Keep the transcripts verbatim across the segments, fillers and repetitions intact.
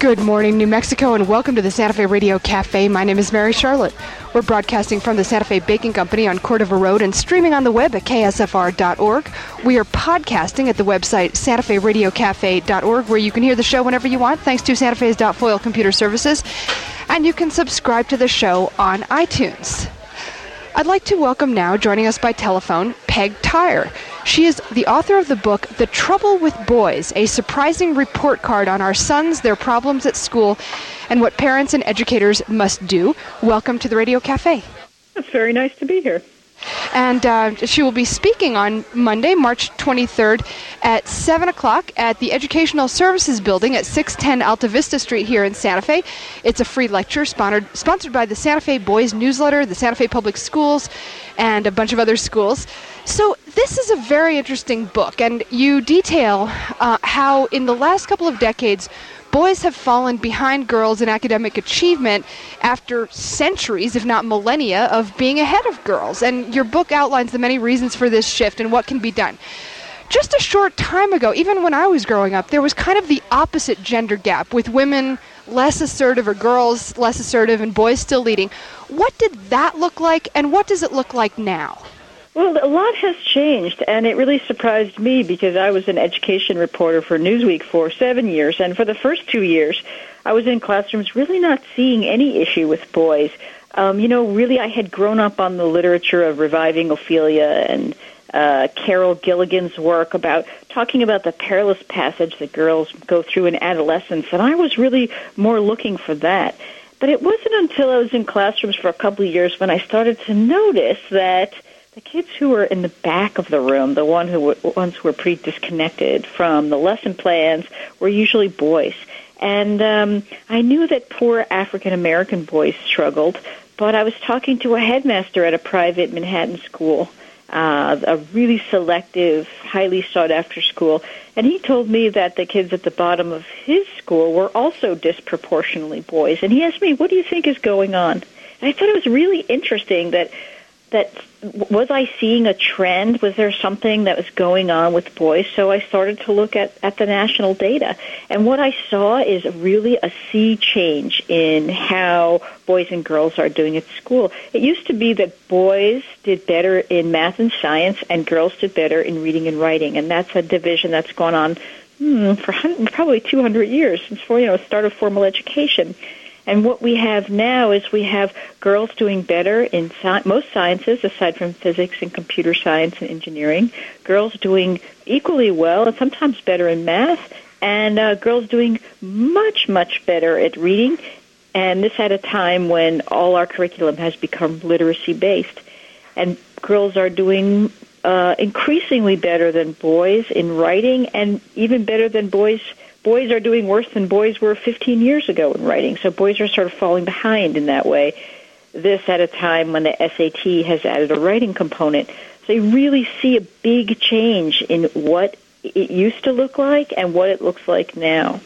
Good morning, New Mexico, and welcome to the Santa Fe Radio Cafe. My name is Mary Charlotte. We're broadcasting from the Santa Fe Baking Company on Cordova Road and streaming on the web at K S F R dot org. We are podcasting at the website Santa Fe Radio Cafe dot org, where you can hear the show whenever you want, thanks to Santa Fe's .foil computer services. And you can subscribe to the show on iTunes. I'd like to welcome now, joining us by telephone, Peg Tyre. She is the author of the book, The Trouble with Boys, a surprising report card on our sons, their problems at school, and what parents and educators must do. Welcome to the Radio Cafe. It's very nice to be here. And uh, she will be speaking on Monday, March twenty-third at seven o'clock at the Educational Services Building at six ten Alta Vista Street here in Santa Fe. It's a free lecture sponsored, sponsored by the Santa Fe Boys Newsletter, the Santa Fe Public Schools, and a bunch of other schools. So this is a very interesting book, and you detail uh, how in the last couple of decades, boys have fallen behind girls in academic achievement after centuries, if not millennia, of being ahead of girls. And your book outlines the many reasons for this shift and what can be done. Just a short time ago, even when I was growing up, there was kind of the opposite gender gap, with women less assertive or girls less assertive and boys still leading. What did that look like, and what does it look like now? Well, a lot has changed, and it really surprised me because I was an education reporter for Newsweek for seven years, and for the first two years, I was in classrooms really not seeing any issue with boys. Um, you know, really, I had grown up on the literature of reviving Ophelia and uh, Carol Gilligan's work about talking about the perilous passage that girls go through in adolescence, and I was really more looking for that. But it wasn't until I was in classrooms for a couple of years when I started to notice that the kids who were in the back of the room, the one who were, ones who were pretty disconnected from the lesson plans, were usually boys. And um, I knew that poor African-American boys struggled, but I was talking to a headmaster at a private Manhattan school, uh, a really selective, highly sought-after school, and he told me that the kids at the bottom of his school were also disproportionately boys. And he asked me, what do you think is going on? And I thought it was really interesting that that was I seeing a trend? Was there something that was going on with boys? So I started to look at, at the national data. And what I saw is really a sea change in how boys and girls are doing at school. It used to be that boys did better in math and science and girls did better in reading and writing. And that's a division that's gone on hmm, for probably two hundred years, since you know, the start of formal education. And what we have now is we have girls doing better in sci- most sciences, aside from physics and computer science and engineering, girls doing equally well and sometimes better in math, and uh, girls doing much, much better at reading, and this at a time when all our curriculum has become literacy-based. And girls are doing uh, increasingly better than boys in writing, and even better than boys Boys are doing worse than boys were fifteen years ago in writing, so boys are sort of falling behind in that way. This at a time when the S A T has added a writing component. So you really see a big change in what it used to look like and what it looks like now.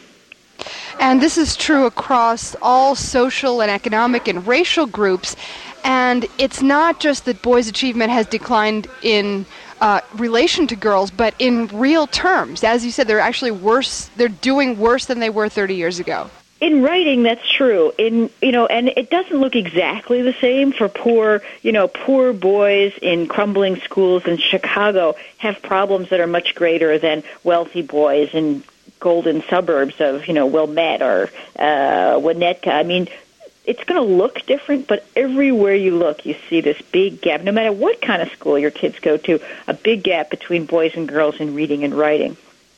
And this is true across all social and economic and racial groups. And it's not just that boys' achievement has declined in Uh, relation to girls, but in real terms. As you said, they're actually worse, they're doing worse than they were thirty years ago. In writing, that's true. In, you know, and it doesn't look exactly the same for poor, you know, poor boys in crumbling schools in Chicago have problems that are much greater than wealthy boys in golden suburbs of, you know, Wilmette or uh, Winnetka. I mean, it's going to look different, but everywhere you look, you see this big gap. No matter what kind of school your kids go to, a big gap between boys and girls in reading and writing.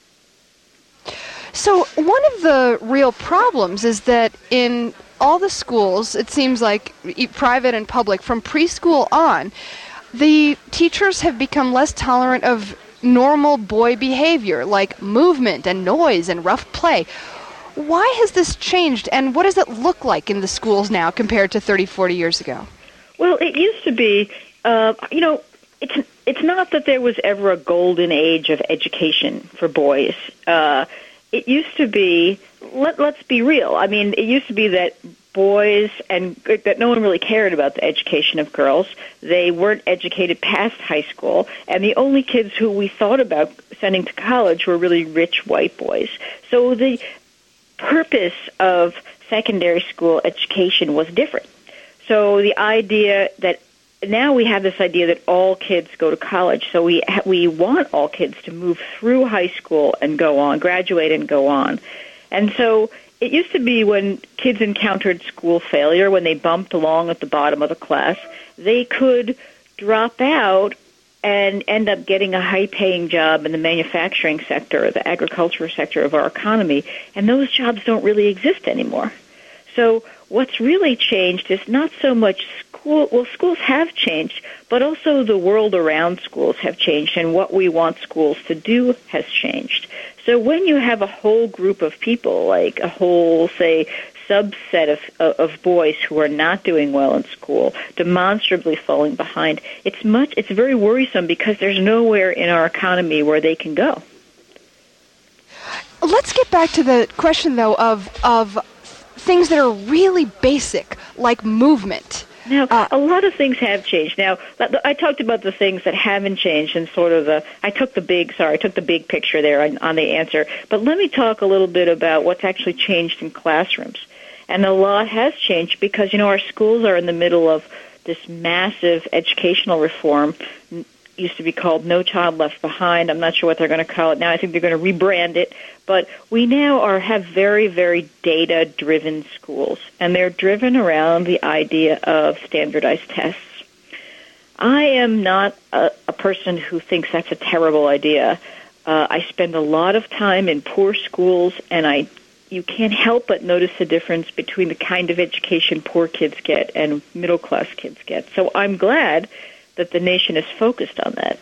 So one of the real problems is that in all the schools, it seems like private and public, from preschool on, the teachers have become less tolerant of normal boy behavior, like movement and noise and rough play. Why has this changed, and what does it look like in the schools now compared to thirty, forty years ago? Well, it used to be, uh, you know, it's it's not that there was ever a golden age of education for boys. Uh, it used to be, let, let's be real, I mean, it used to be that boys and that no one really cared about the education of girls. They weren't educated past high school, and the only kids who we thought about sending to college were really rich white boys. So the purpose of secondary school education was different. So the idea that now we have this idea that all kids go to college. So we we want all kids to move through high school and go on, graduate and go on. And so it used to be when kids encountered school failure, when they bumped along at the bottom of the class, they could drop out and end up getting a high-paying job in the manufacturing sector, or the agricultural sector of our economy, and those jobs don't really exist anymore. So what's really changed is not so much school, well, schools have changed, but also the world around schools have changed, and what we want schools to do has changed. So when you have a whole group of people, like a whole, say, subset of, of boys who are not doing well in school, demonstrably falling behind, it's much, it's very worrisome because there's nowhere in our economy where they can go. Let's get back to the question, though, of of things that are really basic, like movement. Now, uh, a lot of things have changed. Now, I talked about the things that haven't changed and sort of the, I took the big, sorry, I took the big picture there on, on the answer. But let me talk a little bit about what's actually changed in classrooms. And a lot has changed because, you know, our schools are in the middle of this massive educational reform. It used to be called No Child Left Behind. I'm not sure what they're going to call it now. I think they're going to rebrand it. But we now are have very, very data-driven schools, and they're driven around the idea of standardized tests. I am not a, a person who thinks that's a terrible idea. Uh, I spend a lot of time in poor schools, and I you can't help but notice the difference between the kind of education poor kids get and middle-class kids get. So I'm glad that the nation is focused on that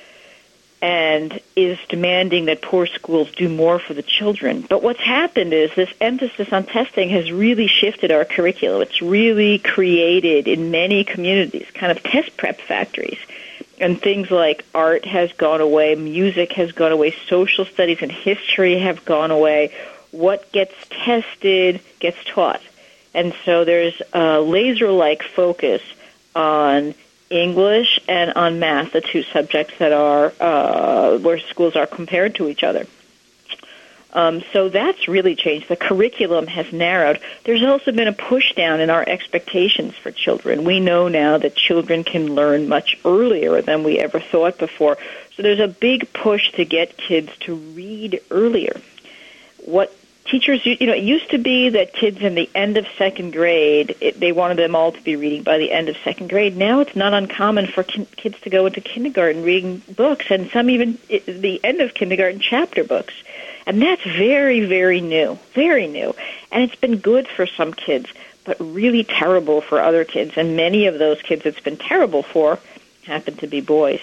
and is demanding that poor schools do more for the children. But what's happened is this emphasis on testing has really shifted our curriculum. It's really created in many communities kind of test prep factories. And things like art has gone away, music has gone away, social studies and history have gone away. What gets tested gets taught. And so there's a laser-like focus on English and on math, the two subjects that are uh, where schools are compared to each other. Um, so that's really changed. The curriculum has narrowed. There's also been a push down in our expectations for children. We know now that children can learn much earlier than we ever thought before. So there's a big push to get kids to read earlier. What teachers, you know, it used to be that kids in the end of second grade, it, they wanted them all to be reading by the end of second grade. Now it's not uncommon for kin- kids to go into kindergarten reading books, and some even at the end of kindergarten chapter books. And that's very, very new, very new. And it's been good for some kids, but really terrible for other kids. And many of those kids it's been terrible for happen to be boys.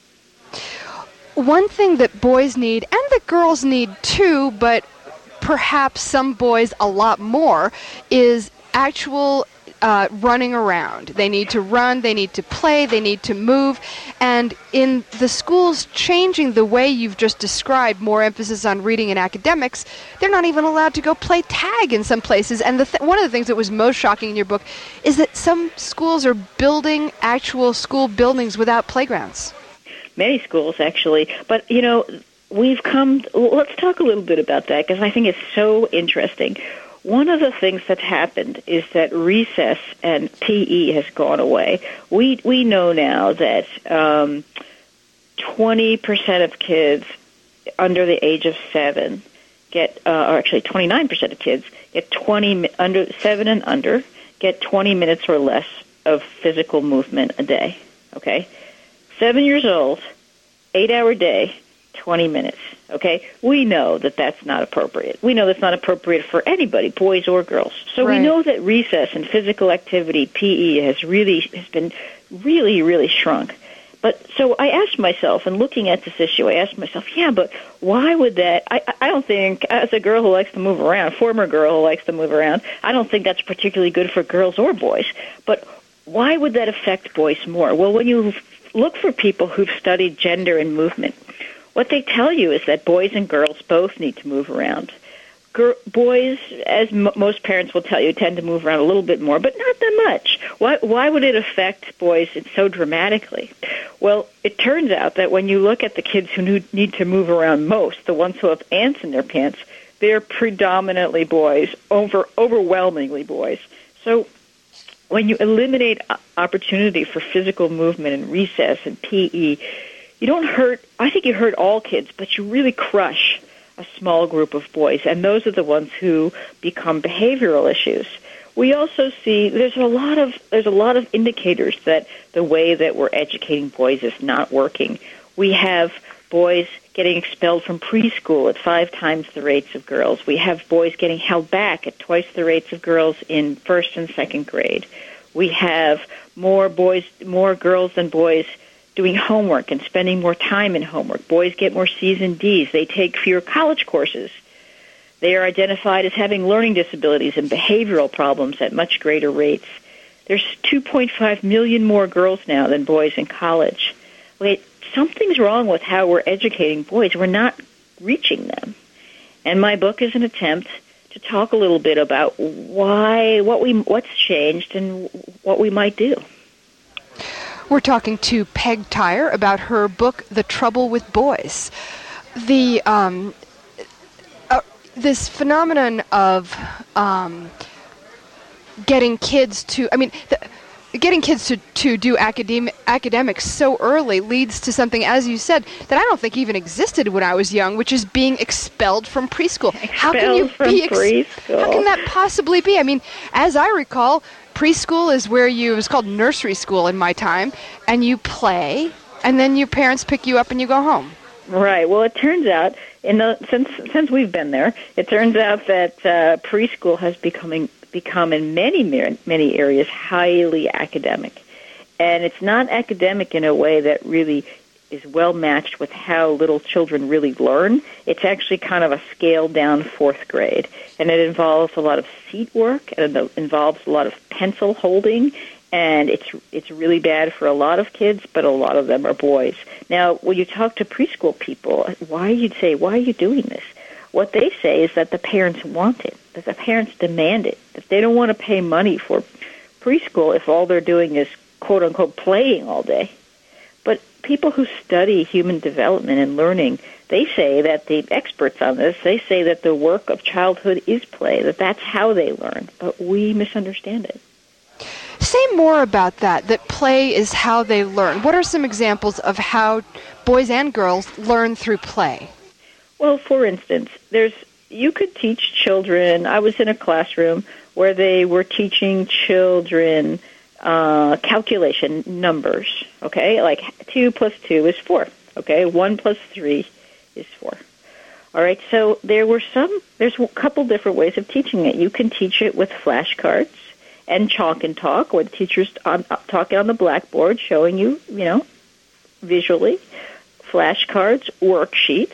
One thing that boys need, and that girls need too, but perhaps some boys a lot more, is actual uh, running around. They need to run, they need to play, they need to move. And in the schools changing the way you've just described, more emphasis on reading and academics, they're not even allowed to go play tag in some places. And the th- one of the things that was most shocking in your book is that some schools are building actual school buildings without playgrounds. Many schools, actually. But, you know, we've come, let's talk a little bit about that, because I think it's so interesting. One of the things that's happened is that recess and P E has gone away. We we know now that um, twenty percent of kids under the age of seven get, uh, or actually twenty-nine percent of kids get twenty, under seven and under, get twenty minutes or less of physical movement a day, okay? Seven years old, eight-hour day, twenty minutes, okay? We know that that's not appropriate. We know that's not appropriate for anybody, boys or girls. So right. We know that recess and physical activity, P E, has really has been really, really shrunk. But so I asked myself, and looking at this issue, I asked myself, yeah, but why would that, I, I don't think, as a girl who likes to move around, former girl who likes to move around, I don't think that's particularly good for girls or boys. But why would that affect boys more? Well, when you look for people who've studied gender and movement, what they tell you is that boys and girls both need to move around. Gir- boys, as m- most parents will tell you, tend to move around a little bit more, but not that much. Why, why would it affect boys so dramatically? Well, it turns out that when you look at the kids who need to move around most, the ones who have ants in their pants, they're predominantly boys, over overwhelmingly boys. So when you eliminate opportunity for physical movement and recess and P E, you don't hurt, I think you hurt all kids, but you really crush a small group of boys, and those are the ones who become behavioral issues. We also see there's a lot of there's a lot of indicators that the way that we're educating boys is not working. We have boys getting expelled from preschool at five times the rates of girls. We have boys getting held back at twice the rates of girls in first and second grade. We have more boys, more girls than boys doing homework and spending more time in homework. Boys get more C's and D's. They take fewer college courses. They are identified as having learning disabilities and behavioral problems at much greater rates. There's two point five million more girls now than boys in college. Wait, something's wrong with how we're educating boys. We're not reaching them. And my book is an attempt to talk a little bit about why, what we, what's changed and what we might do. We're talking to Peg Tyre about her book, The Trouble with Boys. The um, uh, this phenomenon of um, getting kids to, I mean, the, getting kids to, to do academic, academics so early leads to something, as you said, that I don't think even existed when I was young, which is being expelled from preschool. Expelled how can you from be ex- preschool? How can that possibly be? I mean, as I recall, preschool is where you, it was called nursery school in my time, and you play, and then your parents pick you up and you go home. Right. Well, it turns out, in the, since since we've been there, it turns out that uh, preschool has becoming become in many many areas highly academic, and it's not academic in a way that really is well matched with how little children really learn. It's actually kind of a scaled down fourth grade, and it involves a lot of seat work, and it involves a lot of pencil holding, and it's it's really bad for a lot of kids, but a lot of them are boys. Now, when you talk to preschool people, why you'd say, why are you doing this? What they say is that the parents want it, that the parents demand it, that they don't want to pay money for preschool if all they're doing is quote-unquote playing all day. But people who study human development and learning, they say that the experts on this, they say that the work of childhood is play, that that's how they learn, but we misunderstand it. Say more about that, that play is how they learn. What are some examples of how boys and girls learn through play? Well, for instance, there's you could teach children. I was in a classroom where they were teaching children uh, calculation numbers, okay? Like two plus two is four, okay? One plus three is four. All right, so there were some, there's a couple different ways of teaching it. You can teach it with flashcards and chalk and talk, where the teacher's on, talking on the blackboard, showing you, you know, visually, flashcards, worksheets.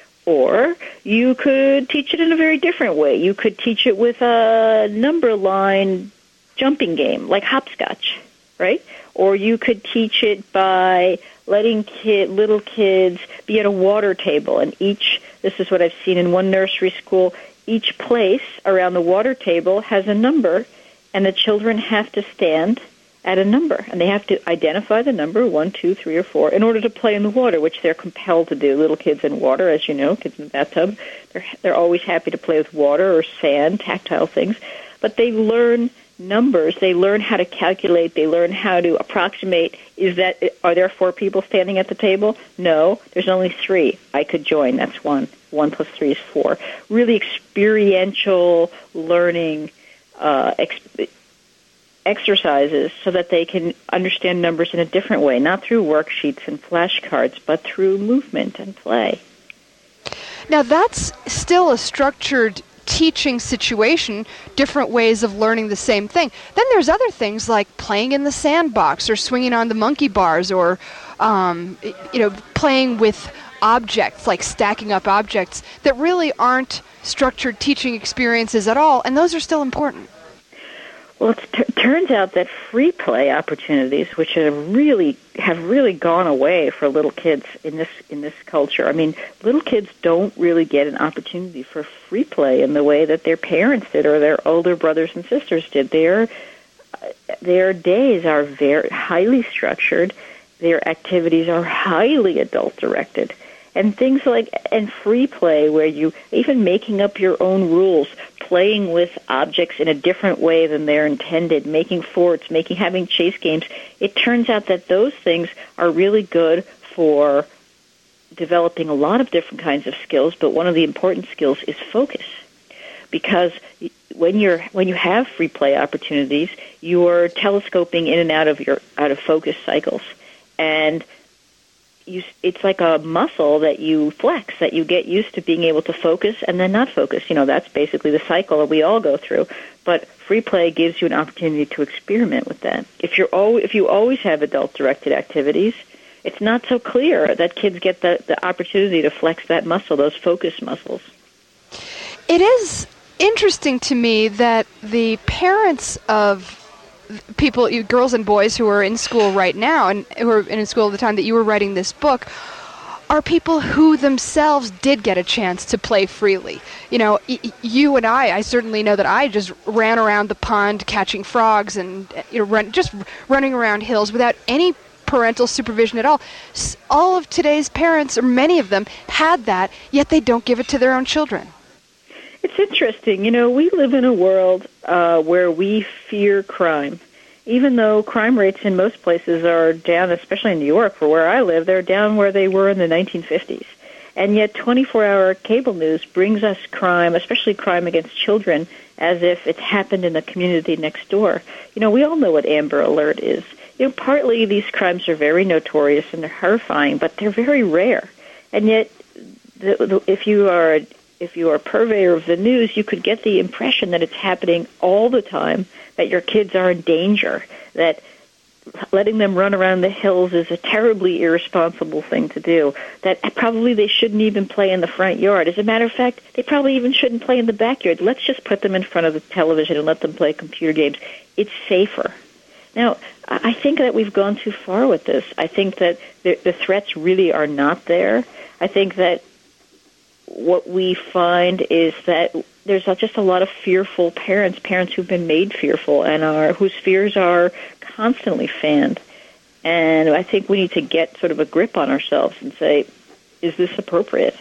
Or you could teach it in a very different way. You could teach it with a number line jumping game, like hopscotch, right? Or you could teach it by letting kid, little kids be at a water table, and each, this is what I've seen in one nursery school, each place around the water table has a number, and the children have to stand at a number, and they have to identify the number, one, two, three, or four, in order to play in the water, which they're compelled to do. Little kids in water, as you know, kids in the bathtub, they're, they're always happy to play with water or sand, tactile things, but they learn numbers, they learn how to calculate, they learn how to approximate, is that, are there four people standing at the table? No, there's only three. I could join, that's one. One plus three is four. Really experiential learning uh, exp- exercises so that they can understand numbers in a different way, not through worksheets and flashcards, but through movement and play. Now that's still a structured teaching situation, different ways of learning the same thing. Then there's other things like playing in the sandbox or swinging on the monkey bars or, um, you know, playing with objects, like stacking up objects that really aren't structured teaching experiences at all, and those are still important. Well, it t- turns out that free play opportunities, which have really have really gone away for little kids in this in this culture. I mean, little kids don't really get an opportunity for free play in the way that their parents did or their older brothers and sisters did. Their their days are very highly structured. Their activities are highly adult directed, And things like, and free play, where you, even making up your own rules, playing with objects in a different way than they're intended, making forts, making, having chase games. It turns out that those things are really good for developing a lot of different kinds of skills, but one of the important skills is focus. Because when you're when you have free play opportunities, you're telescoping in and out of your out of focus cycles, and you, it's like a muscle that you flex, that you get used to being able to focus and then not focus. You know, that's basically the cycle that we all go through. But free play gives you an opportunity to experiment with that. If you're al- if you always have adult-directed activities, it's not so clear that kids get the, the opportunity to flex that muscle, those focus muscles. It is interesting to me that the parents of people, girls and boys who are in school right now and who are in school at the time that you were writing this book, are people who themselves did get a chance to play freely. You know, y- you and I, I certainly know that I just ran around the pond catching frogs and, you know, run, just running around hills without any parental supervision at all. S- all of today's parents, or many of them, had that, yet they don't give it to their own children. It's interesting. You know, we live in a world uh, where we fear crime. Even though crime rates in most places are down, especially in New York, for where I live, they're down where they were in the nineteen fifties. And yet twenty-four hour cable news brings us crime, especially crime against children, as if it's happened in the community next door. You know, we all know what Amber Alert is. You know, partly these crimes are very notorious and they're horrifying, but they're very rare. And yet, the, the, if you are if you are a purveyor of the news, you could get the impression that it's happening all the time, that your kids are in danger, that letting them run around the hills is a terribly irresponsible thing to do, that probably they shouldn't even play in the front yard. As a matter of fact, they probably even shouldn't play in the backyard. Let's just put them in front of the television and let them play computer games. It's safer. Now, I think that we've gone too far with this. I think that the, the threats really are not there. I think that what we find is that there's just a lot of fearful parents, parents who've been made fearful and are whose fears are constantly fanned. And I think we need to get sort of a grip on ourselves and say, is this appropriate?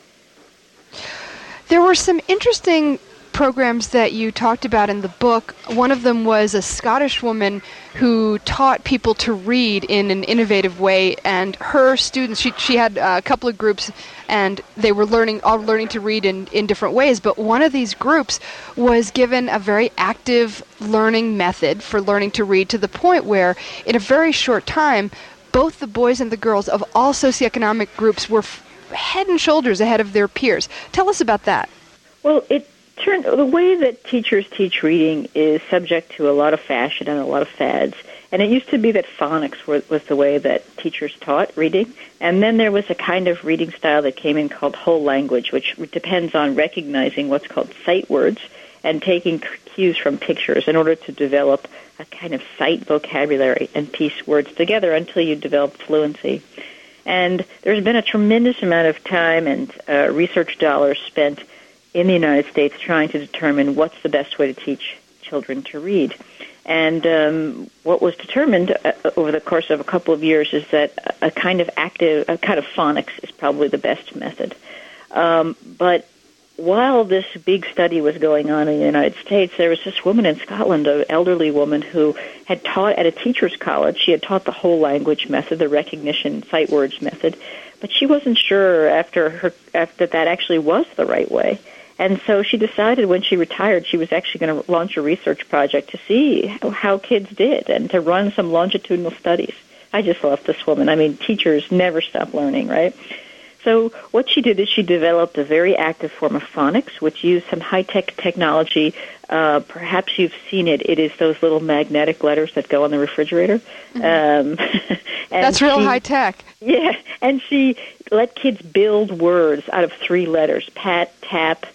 There were some interesting programs that you talked about in the book. One of them was a Scottish woman who taught people to read in an innovative way, and her students, she she had a couple of groups, and they were learning all learning to read in, in different ways, but one of these groups was given a very active learning method for learning to read, to the point where in a very short time both the boys and the girls of all socioeconomic groups were f- head and shoulders ahead of their peers. Tell us about that. Well, it Turn, the way that teachers teach reading is subject to a lot of fashion and a lot of fads. And it used to be that phonics were, was the way that teachers taught reading. And then there was a kind of reading style that came in called whole language, which depends on recognizing what's called sight words and taking cues from pictures in order to develop a kind of sight vocabulary and piece words together until you develop fluency. And there's been a tremendous amount of time and uh, research dollars spent in the United States trying to determine what's the best way to teach children to read. And um, what was determined uh, over the course of a couple of years is that a kind of active, a kind of phonics is probably the best method. Um, but while this big study was going on in the United States, there was this woman in Scotland, an elderly woman, who had taught at a teacher's college. She had taught the whole language method, the recognition sight words method, but she wasn't sure after her after that actually was the right way. And so she decided when she retired she was actually going to launch a research project to see how, how kids did and to run some longitudinal studies. I just love this woman. I mean, teachers never stop learning, right? So what she did is she developed a very active form of phonics, which used some high-tech technology. Uh, perhaps you've seen it. It is those little magnetic letters that go on the refrigerator. Mm-hmm. Um, That's real she, high-tech. Yeah, and she let kids build words out of three letters: pat, tap,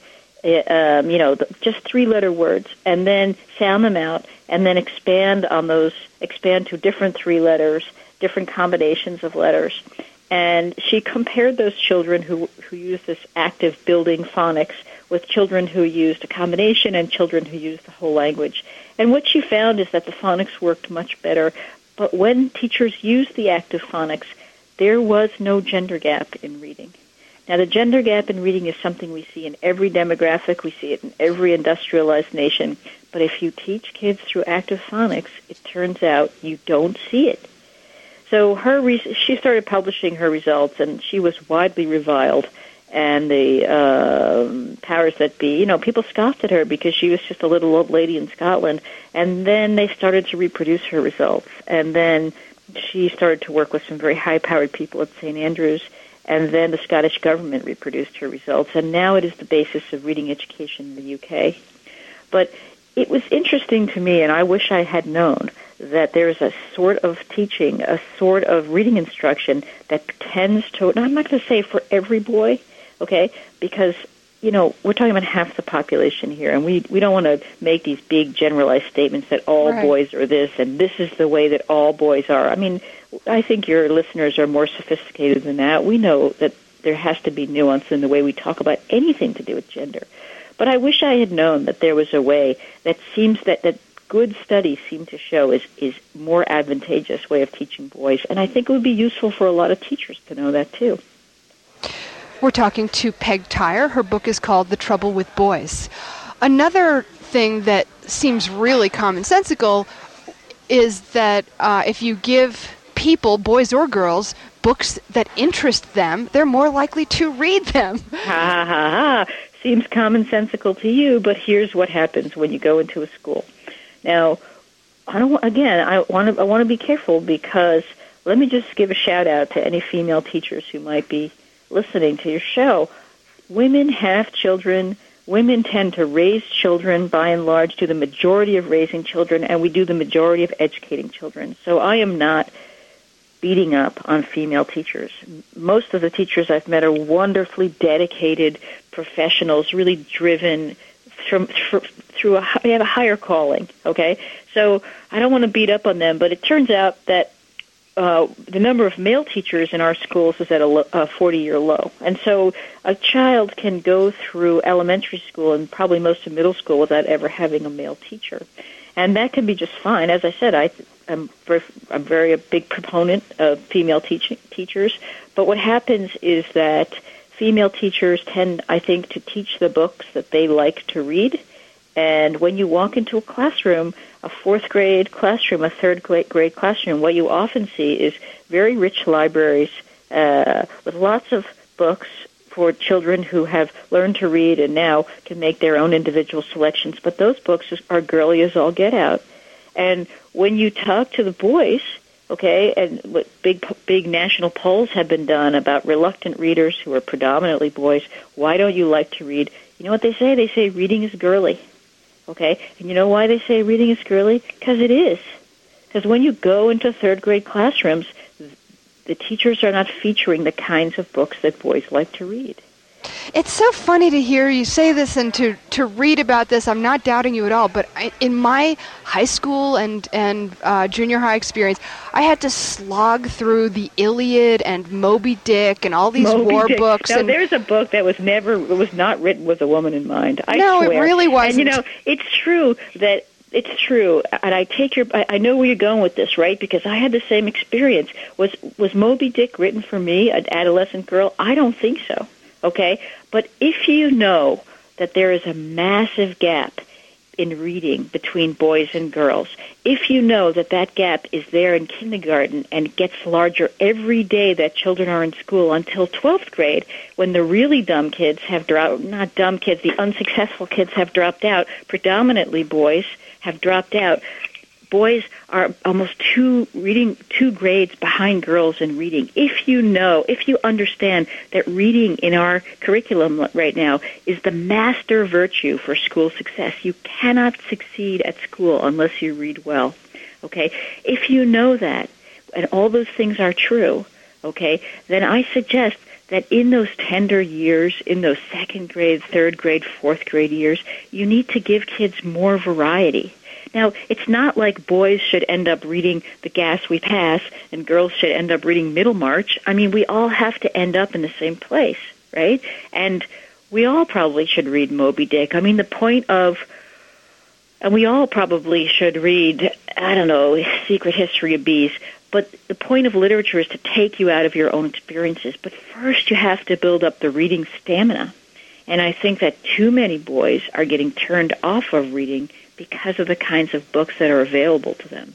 Um, you know, just three-letter words, and then sound them out, and then expand on those, expand to different three letters, different combinations of letters. And she compared those children who who used this active building phonics with children who used a combination and children who used the whole language. And what she found is that the phonics worked much better, but when teachers used the active phonics, there was no gender gap in reading. Now, the gender gap in reading is something we see in every demographic. We see it in every industrialized nation. But if you teach kids through active phonics, it turns out you don't see it. So her re- she started publishing her results, and she was widely reviled. And the uh, powers that be, you know, people scoffed at her because she was just a little old lady in Scotland. And then they started to reproduce her results. And then she started to work with some very high-powered people at Saint Andrews. And then the Scottish government reproduced her results. And now it is the basis of reading education in the U K. But it was interesting to me, and I wish I had known, that there's a sort of teaching, a sort of reading instruction that tends to, and I'm not going to say for every boy, okay, because, you know, we're talking about half the population here, and we, we don't want to make these big generalized statements that all right. boys are this, and this is the way that all boys are. I mean, I think your listeners are more sophisticated than that. We know that there has to be nuance in the way we talk about anything to do with gender. But I wish I had known that there was a way that seems that, that good studies seem to show is, is more advantageous way of teaching boys. And I think it would be useful for a lot of teachers to know that, too. We're talking to Peg Tyre. Her book is called The Trouble with Boys. Another thing that seems really commonsensical is that uh, if you give people, boys or girls, books that interest them, they're more likely to read them. Ha, ha, ha, ha. Seems commonsensical to you, but here's what happens when you go into a school. Now, I don't. Again, I want to. I want to be careful because let me just give a shout out to any female teachers who might be listening to your show. Women have children. Women tend to raise children, by and large, do the majority of raising children, and we do the majority of educating children. So I am not beating up on female teachers. Most of the teachers I've met are wonderfully dedicated professionals, really driven from, through a, they have a higher calling, okay? So I don't want to beat up on them, but it turns out that uh, the number of male teachers in our schools is at a forty-year low. And so a child can go through elementary school and probably most of middle school without ever having a male teacher. And that can be just fine. As I said, I, I'm, very, I'm very a big proponent of female teaching, teachers. But what happens is that female teachers tend, I think, to teach the books that they like to read. And when you walk into a classroom, a fourth grade classroom, a third grade classroom, what you often see is very rich libraries uh, with lots of books for children who have learned to read and now can make their own individual selections. But those books are girly as all get out. And when you talk to the boys, okay, and what big big national polls have been done about reluctant readers who are predominantly boys, why don't you like to read? You know what they say? They say reading is girly, okay? And you know why they say reading is girly? Because it is. Because when you go into third grade classrooms, the teachers are not featuring the kinds of books that boys like to read. It's so funny to hear you say this and to, to read about this. I'm not doubting you at all, but I, in my high school and, and uh, junior high experience, I had to slog through the Iliad and Moby Dick and all these Moby war Dick. books. Now, and there's a book that was never, it was not written with a woman in mind. I no, swear. it really wasn't. And, you know, it's true that It's true, and I take your. I know where you're going with this, right? Because I had the same experience. Was was Moby Dick written for me, an adolescent girl? I don't think so. Okay, but if you know that there is a massive gap in reading between boys and girls, if you know that that gap is there in kindergarten and gets larger every day that children are in school until twelfth grade, when the really dumb kids have dropped, not dumb kids, the unsuccessful kids have dropped out, predominantly boys have dropped out. Boys are almost two reading two grades behind girls in reading. If you know, if you understand that reading in our curriculum right now is the master virtue for school success, you cannot succeed at school unless you read well. Okay? If you know that, and all those things are true, okay, then I suggest that in those tender years, in those second grade, third grade, fourth grade years, you need to give kids more variety. Now, it's not like boys should end up reading The Gas We Pass and girls should end up reading Middlemarch. I mean, we all have to end up in the same place, right? And we all probably should read Moby Dick. I mean, the point of, and we all probably should read, I don't know, Secret History of Bees. But the point of literature is to take you out of your own experiences. But first you have to build up the reading stamina. And I think that too many boys are getting turned off of reading because of the kinds of books that are available to them.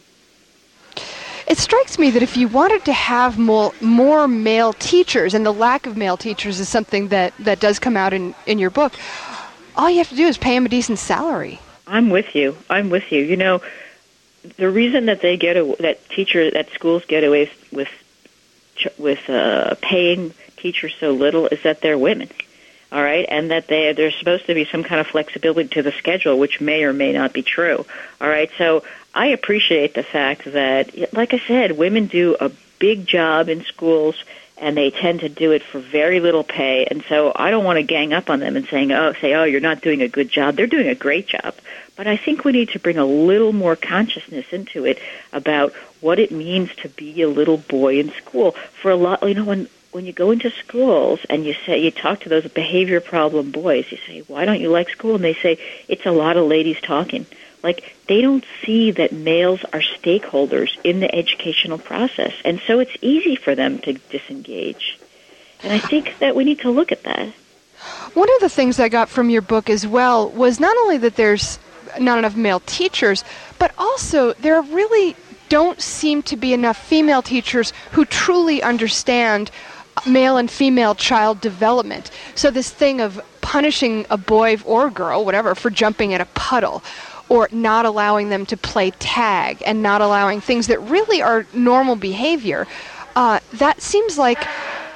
It strikes me that if you wanted to have more, more male teachers, and the lack of male teachers is something that, that does come out in, in your book, all you have to do is pay them a decent salary. I'm with you. I'm with you. You know, the reason that they get a, that teacher that schools get away with with uh, paying teachers so little is that they're women, all right, and that they there's supposed to be some kind of flexibility to the schedule, which may or may not be true, all right. So I appreciate the fact that, like I said, women do a big job in schools, and they tend to do it for very little pay. And so I don't want to gang up on them and saying, oh, say, oh, you're not doing a good job. They're doing a great job. But I think we need to bring a little more consciousness into it about what it means to be a little boy in school. For a lot, you know, when when you go into schools and you say you talk to those behavior problem boys, you say, why don't you like school? And they say, it's a lot of ladies talking. Like, they don't see that males are stakeholders in the educational process, and so it's easy for them to disengage. And I think that we need to look at that. One of the things I got from your book as well was not only that there's not enough male teachers, but also there really don't seem to be enough female teachers who truly understand male and female child development. So this thing of punishing a boy or girl, whatever, for jumping in a puddle, or not allowing them to play tag, and not allowing things that really are normal behavior, uh, that seems like,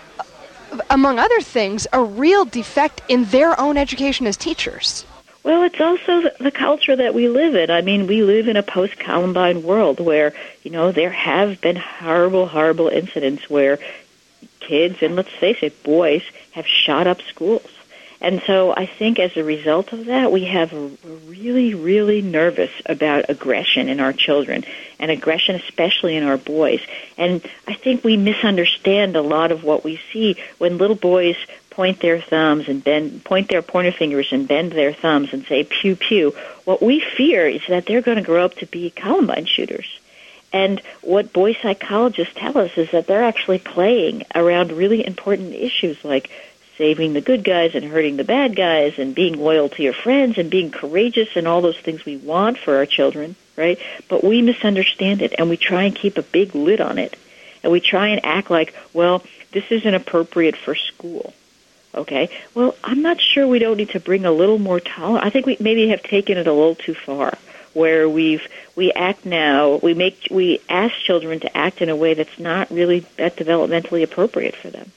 among other things, a real defect in their own education as teachers. Well, it's also the culture that we live in. I mean, we live in a post-Columbine world where, you know, there have been horrible, horrible incidents where kids, and let's face it, boys, have shot up schools. And so I think as a result of that, we have a, we're really, really nervous about aggression in our children, and aggression especially in our boys. And I think we misunderstand a lot of what we see when little boys point their thumbs and bend, point their pointer fingers and bend their thumbs and say pew pew. What we fear is that they're going to grow up to be Columbine shooters. And what boy psychologists tell us is that they're actually playing around really important issues like saving the good guys and hurting the bad guys, and being loyal to your friends, and being courageous, and all those things we want for our children, right? But we misunderstand it, and we try and keep a big lid on it. And we try and act like, well, this isn't appropriate for school. Okay? Well, I'm not sure we don't need to bring a little more tolerance. I think we maybe have taken it a little too far, where we've we act now, we make we ask children to act in a way that's not really that developmentally appropriate for them.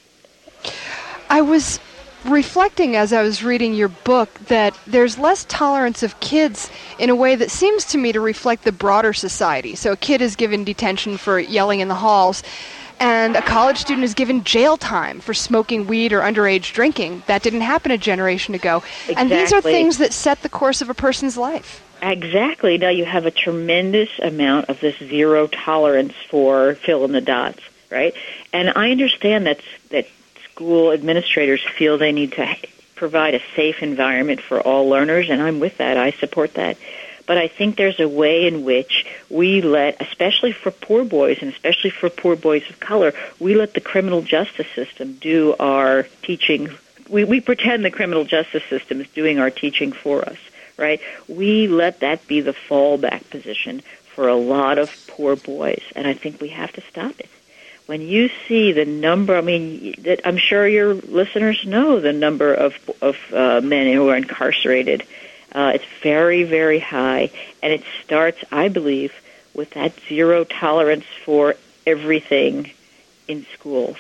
I was reflecting as I was reading your book that there's less tolerance of kids in a way that seems to me to reflect the broader society. So a kid is given detention for yelling in the halls, and a college student is given jail time for smoking weed or underage drinking. That didn't happen a generation ago. Exactly. And these are things that set the course of a person's life. Exactly. Now you have a tremendous amount of this zero tolerance for fill in the dots, right? And I understand that's, that school administrators feel they need to provide a safe environment for all learners, and I'm with that. I support that. But I think there's a way in which we let, especially for poor boys and especially for poor boys of color, we let the criminal justice system do our teaching. We, we pretend the criminal justice system is doing our teaching for us, right? We let that be the fallback position for a lot of poor boys, and I think we have to stop it. When you see the number, I mean, that I'm sure your listeners know the number of of uh, men who are incarcerated. Uh, it's very, very high, and it starts, I believe, with that zero tolerance for everything in schools.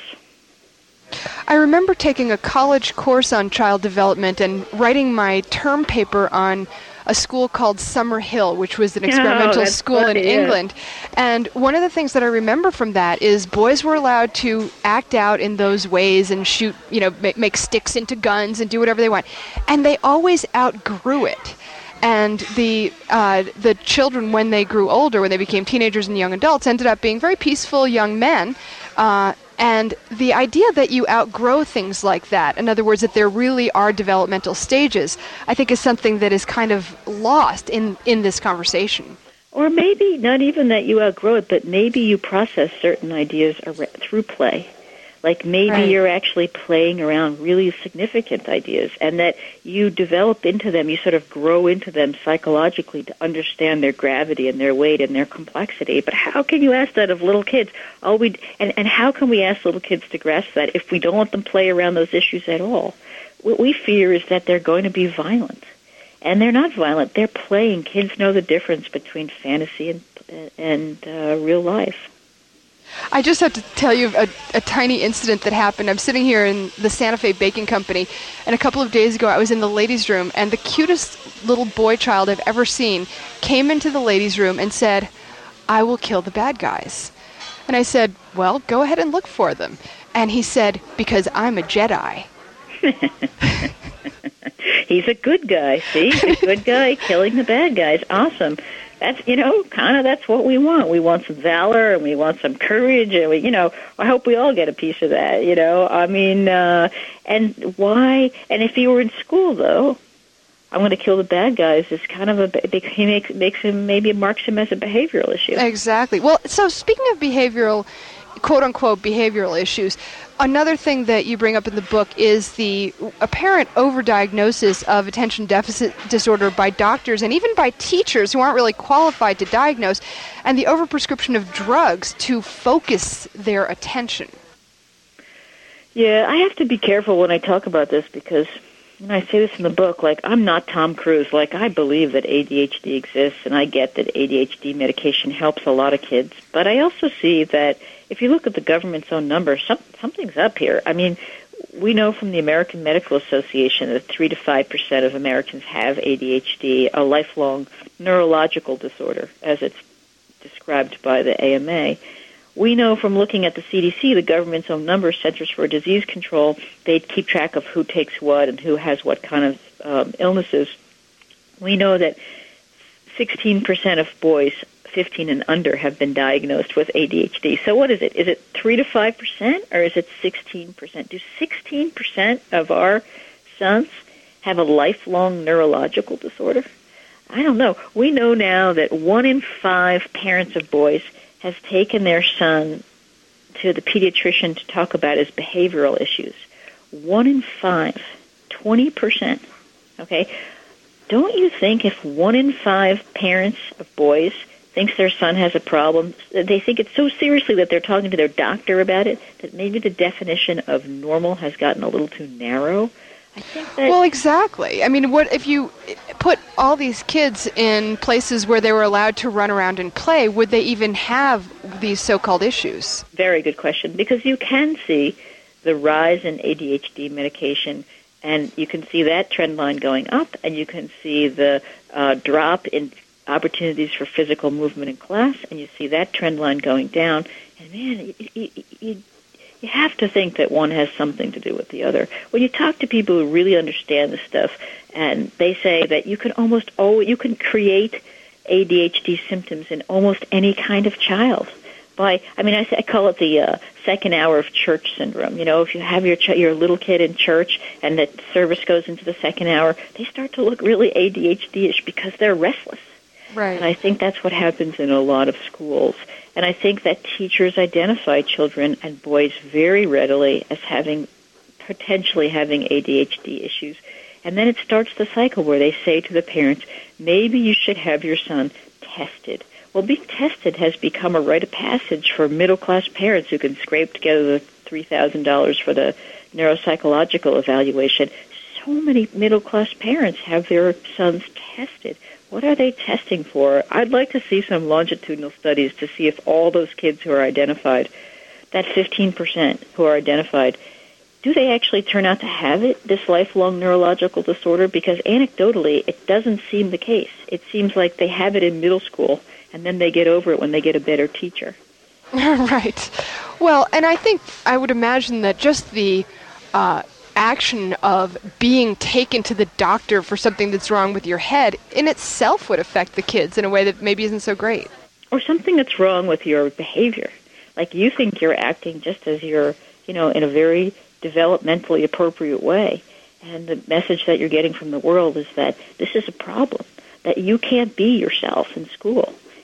I remember taking a college course on child development and writing my term paper on a school called Summer Hill, which was an experimental oh, school funny, in yeah. England. And one of the things that I remember from that is boys were allowed to act out in those ways and shoot, you know, make, make sticks into guns and do whatever they want. And they always outgrew it. And the uh, the children, when they grew older, when they became teenagers and young adults, ended up being very peaceful young men. Uh, and the idea that you outgrow things like that, in other words, that there really are developmental stages, I think is something that is kind of lost in, in this conversation. Or maybe not even that you outgrow it, but maybe you process certain ideas through play. Like maybe right. you're actually playing around really significant ideas, and that you develop into them, you sort of grow into them psychologically to understand their gravity and their weight and their complexity. But how can you ask that of little kids? All we and, and how can we ask little kids to grasp that if we don't let them play around those issues at all? What we fear is that they're going to be violent. And they're not violent. They're playing. Kids know the difference between fantasy and and uh, real life. I just have to tell you a, a tiny incident that happened. I'm sitting here in the Santa Fe Baking Company, and a couple of days ago I was in the ladies' room, and the cutest little boy child I've ever seen came into the ladies' room and said, "I will kill the bad guys." And I said, "Well, go ahead and look for them." And he said, "Because I'm a Jedi." He's a good guy, see? A good guy killing the bad guys. Awesome. That's, you know, kind of that's what we want. We want some valor, and we want some courage, and we, you know, I hope we all get a piece of that, you know. I mean, uh, and why, and if he were in school, though, I'm going to kill the bad guys is kind of a, he makes, makes him, maybe marks him as a behavioral issue. Exactly. Well, so speaking of behavioral, quote-unquote behavioral issues, another thing that you bring up in the book is the apparent overdiagnosis of attention deficit disorder by doctors and even by teachers who aren't really qualified to diagnose, and the overprescription of drugs to focus their attention. Yeah, I have to be careful when I talk about this because, and I say this in the book, like, I'm not Tom Cruise. Like, I believe that A D H D exists, and I get that A D H D medication helps a lot of kids, but I also see that if you look at the government's own numbers, some, something's up here. I mean, we know from the American Medical Association that three to five percent of Americans have A D H D, a lifelong neurological disorder, as it's described by the A M A. We know from looking at the C D C, the government's own numbers, Centers for Disease Control, they keep track of who takes what and who has what kind of um, illnesses. We know that sixteen percent of boys fifteen and under have been diagnosed with A D H D. So what is it? Is it three to five percent or is it sixteen percent? Do sixteen percent of our sons have a lifelong neurological disorder? I don't know. We know now that one in five parents of boys has taken their son to the pediatrician to talk about his behavioral issues. One in five, twenty percent. Okay? Don't you think if one in five parents of boys thinks their son has a problem, they think it so seriously that they're talking to their doctor about it, that maybe the definition of normal has gotten a little too narrow? I think that... Well, exactly. I mean, what if you put all these kids in places where they were allowed to run around and play, would they even have these so-called issues? Very good question, because you can see the rise in A D H D medication, and you can see that trend line going up, and you can see the uh, drop in opportunities for physical movement in class, and you see that trend line going down. And man, you, you, you have to think that one has something to do with the other. When you talk to people who really understand this stuff, and they say that you can almost always, you can create A D H D symptoms in almost any kind of child. By, I mean, I, I call it the uh, second hour of church syndrome. You know, if you have your ch- your little kid in church and the service goes into the second hour, they start to look really A D H D-ish because they're restless. Right. And I think that's what happens in a lot of schools. And I think that teachers identify children and boys very readily as having, potentially having A D H D issues. And then it starts the cycle where they say to the parents, maybe you should have your son tested. Well, being tested has become a rite of passage for middle-class parents who can scrape together the three thousand dollars for the neuropsychological evaluation. So many middle-class parents have their sons tested. What are they testing for? I'd like to see some longitudinal studies to see if all those kids who are identified, that fifteen percent who are identified, do they actually turn out to have it, this lifelong neurological disorder? Because anecdotally, it doesn't seem the case. It seems like they have it in middle school, and then they get over it when they get a better teacher. Right. Well, and I think, I would imagine that just the uh, action of being taken to the doctor for something that's wrong with your head in itself would affect the kids in a way that maybe isn't so great. Or something that's wrong with your behavior. Like you think you're acting just as you're, you know, in a very developmentally appropriate way. And the message that you're getting from the world is that this is a problem, that you can't be yourself in school.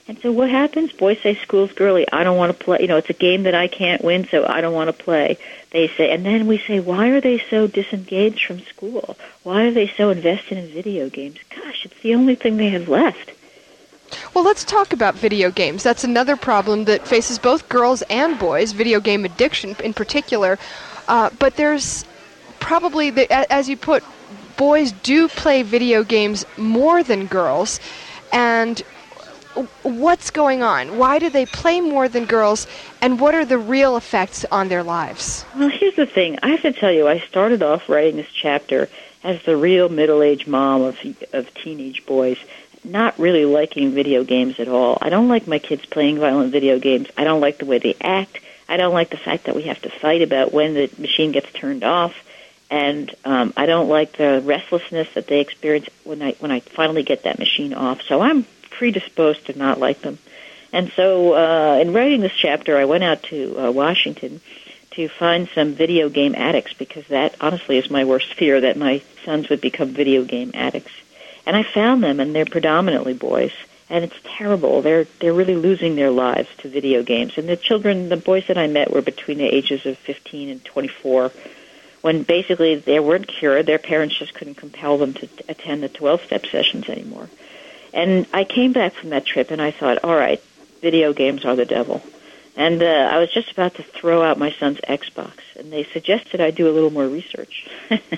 And so what happens? Boys say school's girly. I don't want to play. You know, it's a game that I can't win, so I don't want to play. They say, and then we say, why are they so disengaged from school? Why are they so invested in video games? Gosh, it's the only thing they have left. Well, let's talk about video games. That's another problem that faces both girls and boys, video game addiction in particular. Uh, but there's probably, the, as you put, boys do play video games more than girls. And what's going on? Why do they play more than girls? And what are the real effects on their lives? Well, here's the thing. I have to tell you, I started off writing this chapter as the real middle-aged mom of of teenage boys, not really liking video games at all. I don't like my kids playing violent video games. I don't like the way they act. I don't like the fact that we have to fight about when the machine gets turned off. And um, I don't like the restlessness that they experience when I when I finally get that machine off. So I'm predisposed to not like them. And so uh, in writing this chapter, I went out to uh, Washington to find some video game addicts, because that, honestly, is my worst fear, that my sons would become video game addicts. And I found them, and they're predominantly boys, and it's terrible. They're they're really losing their lives to video games. And the children, the boys that I met, were between the ages of fifteen and twenty-four, when basically they weren't cured. Their parents just couldn't compel them to attend the twelve-step sessions anymore. And I came back from that trip, and I thought, all right, video games are the devil. And uh, I was just about to throw out my son's Xbox, and they suggested I do a little more research.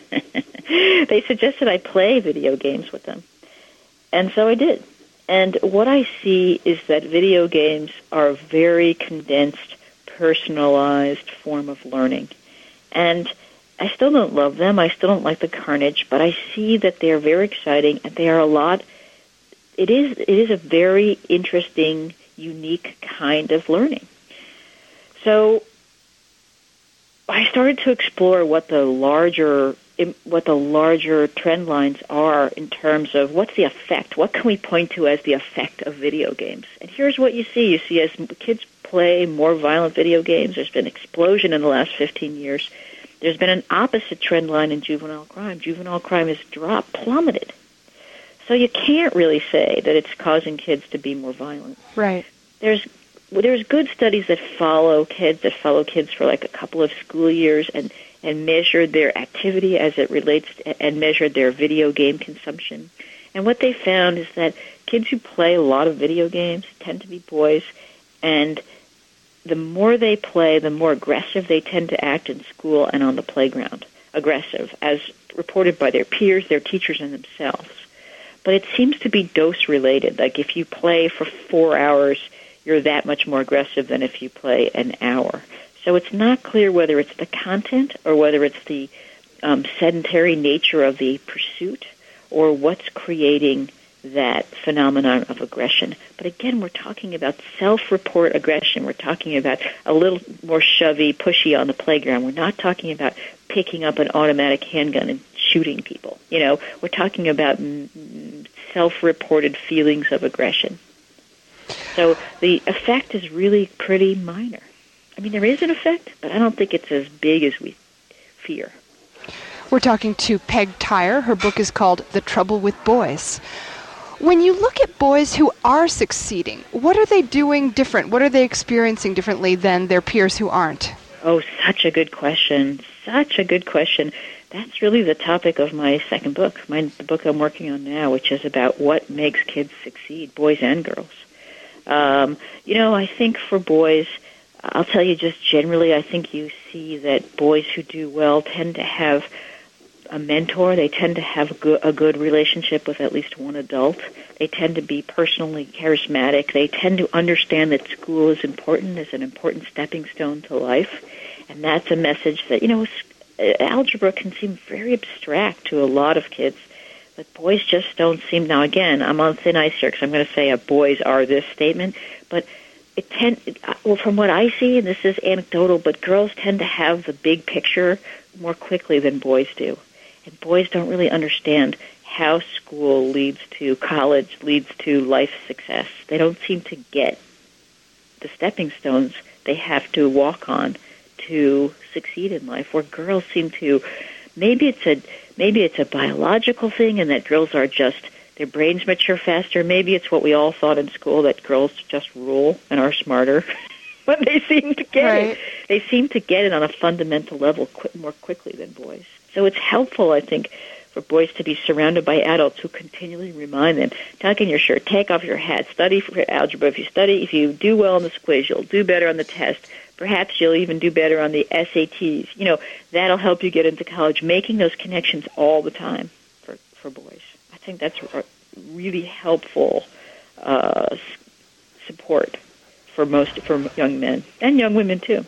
They suggested I play video games with them. And so I did. And what I see is that video games are a very condensed, personalized form of learning. And I still don't love them. I still don't like the carnage, but I see that they are very exciting, and they are a lot. It is it is a very interesting, unique kind of learning. So I started to explore what the larger what the larger trend lines are in terms of what's the effect. What can we point to as the effect of video games? And here's what you see. You see as kids play more violent video games, there's been an explosion in the last fifteen years. There's been an opposite trend line in juvenile crime. Juvenile crime has dropped, plummeted. So you can't really say that it's causing kids to be more violent. Right. There's there's good studies that follow kids, that follow kids for like a couple of school years and, and measure their activity as it relates to, and measure their video game consumption. And what they found is that kids who play a lot of video games tend to be boys, and the more they play, the more aggressive they tend to act in school and on the playground. Aggressive, as reported by their peers, their teachers, and themselves. But it seems to be dose-related. Like if you play for four hours, you're that much more aggressive than if you play an hour. So it's not clear whether it's the content or whether it's the um, sedentary nature of the pursuit or what's creating that phenomenon of aggression. But again, we're talking about self-report aggression. We're talking about a little more shovey, pushy on the playground. We're not talking about picking up an automatic handgun and shooting people. You know, we're talking about mm, self-reported feelings of aggression. So the effect is really pretty minor. I mean, there is an effect, but I don't think it's as big as we fear. We're talking to Peg Tyre. Her book is called The Trouble with Boys. When you look at boys who are succeeding, what are they doing different? What are they experiencing differently than their peers who aren't? Oh, such a good question. Such a good question. That's really the topic of my second book, my, the book I'm working on now, which is about what makes kids succeed, boys and girls. Um, you know, I think for boys, I'll tell you just generally, I think you see that boys who do well tend to have a mentor. They tend to have a good, a good relationship with at least one adult. They tend to be personally charismatic. They tend to understand that school is important, is an important stepping stone to life. And that's a message that, you know, algebra can seem very abstract to a lot of kids, but boys just don't seem. Now, again, I'm on thin ice here because I'm going to say a boys are this statement, but it tend, well, from what I see, and this is anecdotal, but girls tend to have the big picture more quickly than boys do. And boys don't really understand how school leads to college, leads to life success. They don't seem to get the stepping stones they have to walk on to succeed in life, where girls seem to, maybe it's a maybe it's a biological thing, and that girls are just their brains mature faster. Maybe it's what we all thought in school, that girls just rule and are smarter. But they seem to get right. it. They seem to get it on a fundamental level qu- more quickly than boys. So it's helpful, I think, for boys to be surrounded by adults who continually remind them, tuck in your shirt, take off your hat, study for algebra. If you study, if you do well on this quiz, you'll do better on the test. Perhaps you'll even do better on the S A Ts. You know, that'll help you get into college, making those connections all the time for, for boys. I think that's a really helpful uh, support for most, for young men and young women too.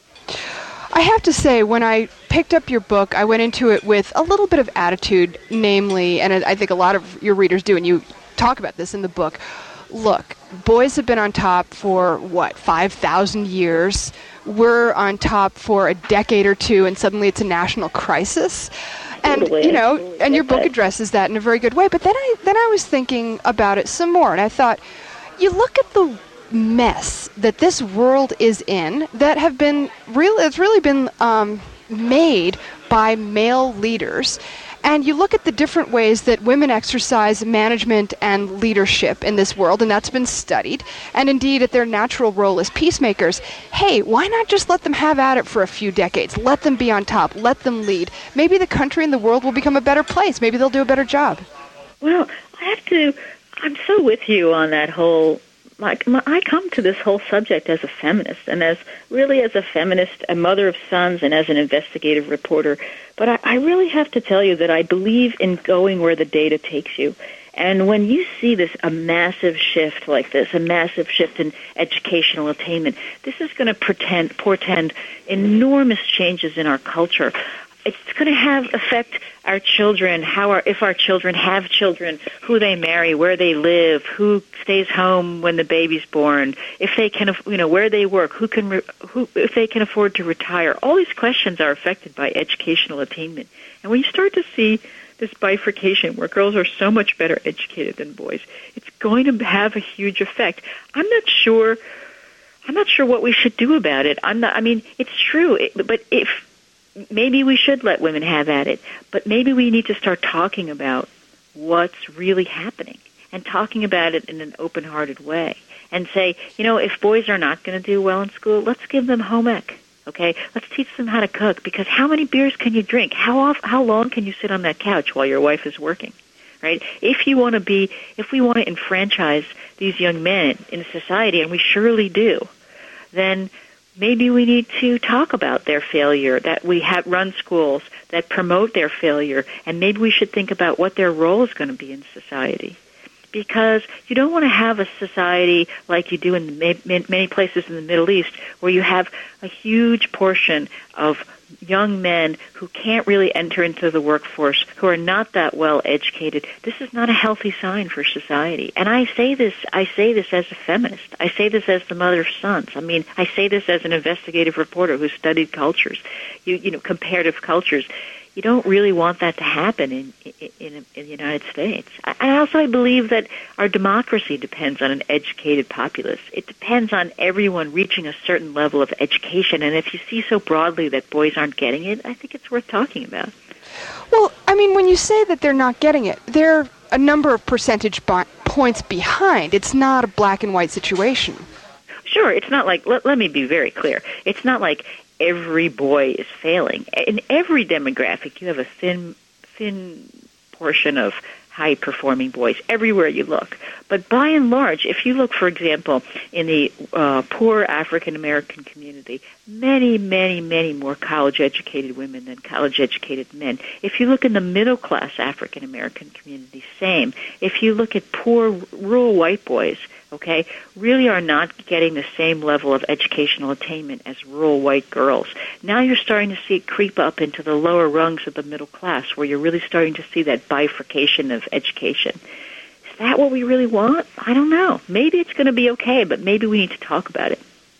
I have to say, when I picked up your book, I went into it with a little bit of attitude, namely, and I think a lot of your readers do, and you talk about this in the book, look, boys have been on top for, what, five thousand years. We're on top for a decade or two, and suddenly it's a national crisis. And, totally, you know, totally and your book addresses that in a very good way. But then I, then I was thinking about it some more, and I thought, you look at the mess that this world is in that have been real it's really been um, made by male leaders, and you look at the different ways that women exercise management and leadership in this world, and that's been studied, and indeed at their natural role as peacemakers. Hey, why not just let them have at it for a few decades? Let them be on top, let them lead. Maybe the country and the world will become a better place. Maybe they'll do a better job. Well, I have to I'm so with you on that whole Like, I come to this whole subject as a feminist, and as really as a feminist, a mother of sons, and as an investigative reporter. But I, I really have to tell you that I believe in going where the data takes you. And when you see this, a massive shift like this, a massive shift in educational attainment, this is going to pretend, portend enormous changes in our culture. It's going to have affect our children, how our, if our children have children, who they marry, where they live, who stays home when the baby's born, if they can, you know, where they work, who can, re, who, if they can afford to retire. All these questions are affected by educational attainment. And when you start to see this bifurcation where girls are so much better educated than boys, it's going to have a huge effect. I'm not sure. I'm not sure what we should do about it. I'm not. I mean, it's true, it, but if. Maybe we should let women have at it, but maybe we need to start talking about what's really happening and talking about it in an open-hearted way and say, you know, if boys are not going to do well in school, let's give them home ec, okay? Let's teach them how to cook, because how many beers can you drink? How off, how long can you sit on that couch while your wife is working, right? If you want to be, if we want to enfranchise these young men in society, and we surely do, then maybe we need to talk about their failure, that we have run schools that promote their failure, and maybe we should think about what their role is going to be in society. Because you don't want to have a society like you do in many places in the Middle East, where you have a huge portion of young men who can't really enter into the workforce, who are not that well educated. This is not a healthy sign for society. And I say this, I say this as a feminist. I say this as the mother of sons. I mean, I say this as an investigative reporter who studied cultures, you, you know, comparative cultures. You don't really want that to happen in, in, in the United States. I also believe that our democracy depends on an educated populace. It depends on everyone reaching a certain level of education. And if you see so broadly that boys aren't getting it, I think it's worth talking about. Well, I mean, when you say that they're not getting it, they're a number of percentage bo- points behind. It's not a black and white situation. Sure, it's not like, let, let me be very clear. It's not like every boy is failing. In every demographic, you have a thin, thin portion of high-performing boys everywhere you look. But by and large, if you look, for example, in the uh, poor African-American community, many, many, many more college-educated women than college-educated men. If you look in the middle-class African-American community, same. If you look at poor rural white boys, okay, really are not getting the same level of educational attainment as rural white girls. Now you're starting to see it creep up into the lower rungs of the middle class, where you're really starting to see that bifurcation of education. Is that what we really want? I don't know. Maybe it's going to be okay, but maybe we need to talk about it.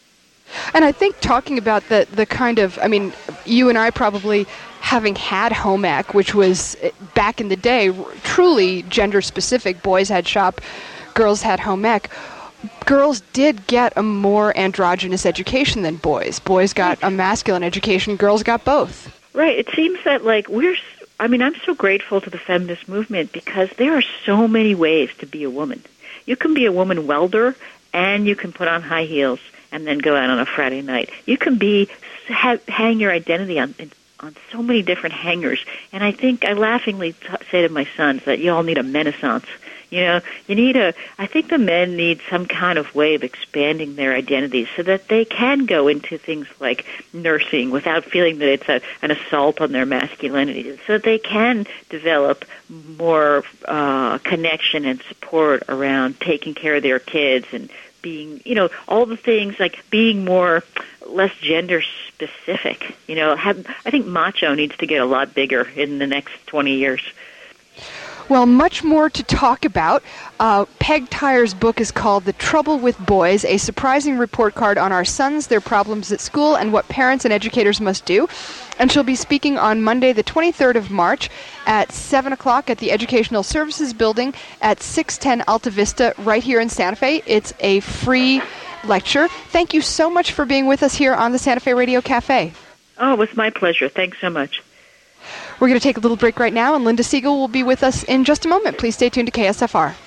And I think talking about the, the kind of, I mean, you and I probably, having had home ec, which was, back in the day, truly gender-specific, boys had shop, girls had home ec, girls did get a more androgynous education than boys. Boys got a masculine education, girls got both. Right. It seems that, like, we're I mean, I'm so grateful to the feminist movement because there are so many ways to be a woman. You can be a woman welder, and you can put on high heels and then go out on a Friday night. You can be ha- hang your identity on on so many different hangers. And I think I laughingly t- say to my sons that you all need a menaissance. You know, you need a, I think the men need some kind of way of expanding their identities so that they can go into things like nursing without feeling that it's a, an assault on their masculinity, so that they can develop more uh, connection and support around taking care of their kids and being, you know, all the things like being more, less gender specific. You know, have, I think macho needs to get a lot bigger in the next twenty years. Well, much more to talk about. Uh, Peg Tyer's book is called The Trouble with Boys, a surprising report card on our sons, their problems at school, and what parents and educators must do. And she'll be speaking on Monday, the twenty-third of March at seven o'clock at the Educational Services Building at six ten Alta Vista right here in Santa Fe. It's a free lecture. Thank you so much for being with us here on the Santa Fe Radio Cafe. Oh, it was my pleasure. Thanks so much. We're going to take a little break right now, and Linda Siegel will be with us in just a moment. Please stay tuned to K S F R.